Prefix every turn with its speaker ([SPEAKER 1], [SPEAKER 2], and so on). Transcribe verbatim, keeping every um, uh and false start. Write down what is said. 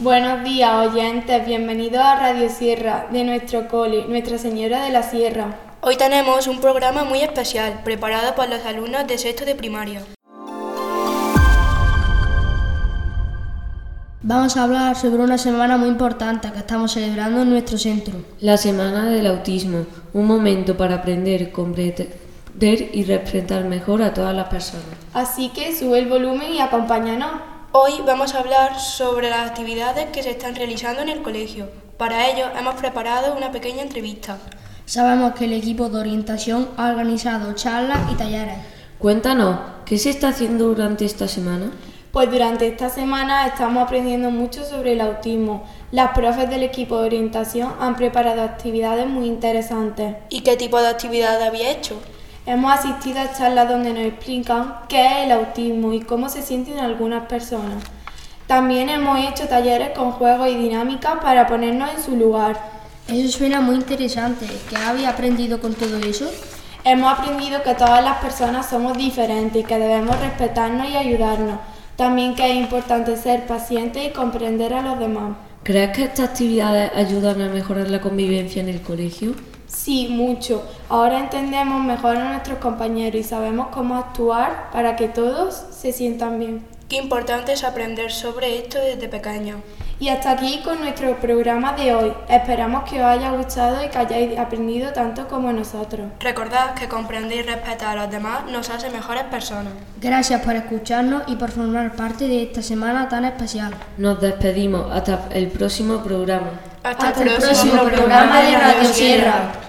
[SPEAKER 1] Buenos días, oyentes, bienvenidos a Radio Sierra de nuestro cole, Nuestra Señora de la Sierra.
[SPEAKER 2] Hoy tenemos un programa muy especial, preparado por los alumnos de sexto de primaria.
[SPEAKER 3] Vamos a hablar sobre una semana muy importante que estamos celebrando en nuestro centro.
[SPEAKER 4] La Semana del Autismo, un momento para aprender, comprender y respetar mejor a todas las personas.
[SPEAKER 1] Así que sube el volumen y acompáñanos.
[SPEAKER 2] Hoy vamos a hablar sobre las actividades que se están realizando en el colegio. Para ello hemos preparado una pequeña entrevista.
[SPEAKER 3] Sabemos que el equipo de orientación ha organizado charlas y talleres.
[SPEAKER 4] Cuéntanos, ¿qué se está haciendo durante esta semana?
[SPEAKER 1] Pues durante esta semana estamos aprendiendo mucho sobre el autismo. Las profes del equipo de orientación han preparado actividades muy interesantes.
[SPEAKER 2] ¿Y qué tipo de actividades había hecho?
[SPEAKER 1] Hemos asistido a charlas donde nos explican qué es el autismo y cómo se sienten algunas personas. También hemos hecho talleres con juegos y dinámicas para ponernos en su lugar.
[SPEAKER 3] Eso suena muy interesante. ¿Qué habéis aprendido con todo eso?
[SPEAKER 1] Hemos aprendido que todas las personas somos diferentes y que debemos respetarnos y ayudarnos. También que es importante ser pacientes y comprender a los demás.
[SPEAKER 4] ¿Crees que estas actividades ayudan a mejorar la convivencia en el colegio?
[SPEAKER 1] Sí, mucho. Ahora entendemos mejor a nuestros compañeros y sabemos cómo actuar para que todos se sientan bien.
[SPEAKER 2] Qué importante es aprender sobre esto desde pequeños.
[SPEAKER 1] Y hasta aquí con nuestro programa de hoy. Esperamos que os haya gustado y que hayáis aprendido tanto como nosotros.
[SPEAKER 2] Recordad que comprender y respetar a los demás nos hace mejores personas.
[SPEAKER 3] Gracias por escucharnos y por formar parte de esta semana tan especial.
[SPEAKER 4] Nos despedimos hasta el próximo programa.
[SPEAKER 2] Hasta,
[SPEAKER 3] Hasta el próximo programa de Radio Sierra.